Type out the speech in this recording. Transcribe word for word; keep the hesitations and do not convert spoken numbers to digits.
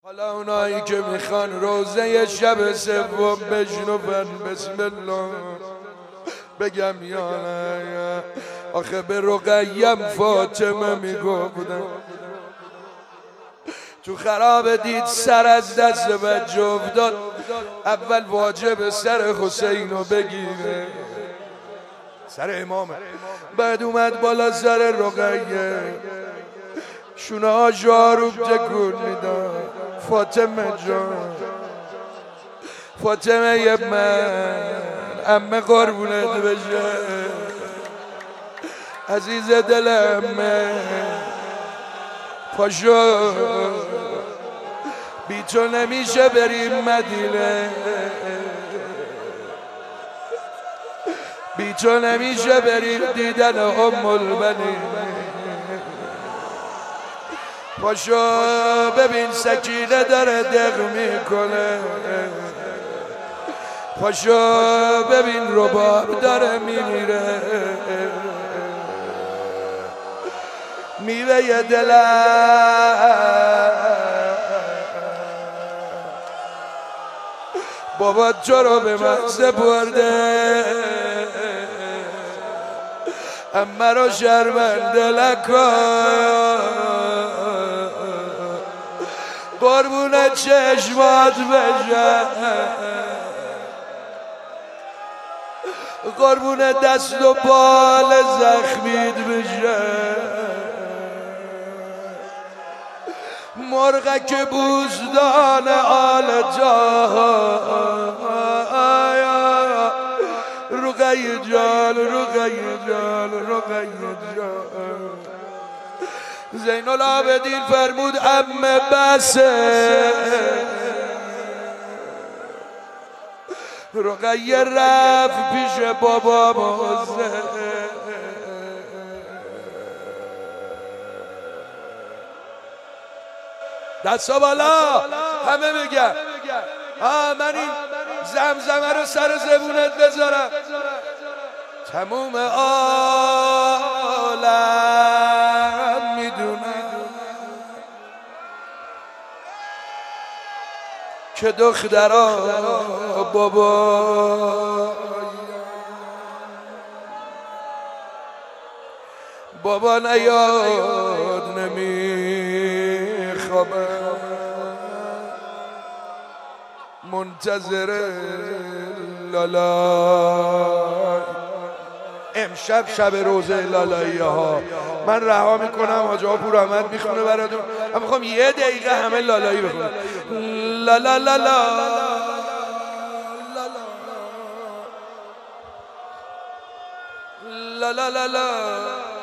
حالا اونایی که میخوان روزه شب سوم بشنون بسم الله بگم یا نه، آخه به رقیم فاطمه میگفتم تو خراب دید سر از دست بچه افتاد، اول واجب سر حسینو بگیره، سر امامه، بعد اومد بالا سر رقیه، شونه ها جاروب تکون میداد. فاطمه جان، فاطمه یه من امه قربونت بشه، عزیز دل امه، پاشو بی تو نمیشه بریم مدینه، بی تو نمیشه بریم دیدن ام البنین، پاشو ببین سکینه داره دق میکنه، پاشو ببین رباب داره میمیره، میوه دلم بابا تو رو به من سپرده، اما رو شرمنده نکن، قربون چشمات بشه، قربون دست و بال زخمید بشه، مرغک بوزدان آل جان، رقیه جان رقیه جان رقیه جان، زین العابدین فرمود عمه بسه، رقیه رفت پیش بابا موزه، دستا بالا همه میگن ها، من این زمزمه رو سر زبونت بذارم، تموم عالم میدونه که دخترا بابا بابا نیاد نمیخوابه، منتظر لالا، امشب شب روزه لالایی ها، من رها میکنم حاج آقا پور احمد میخونه براتون، من میخوام یه دقیقه همه لالایی بخونم، لالا لالا لالا لالا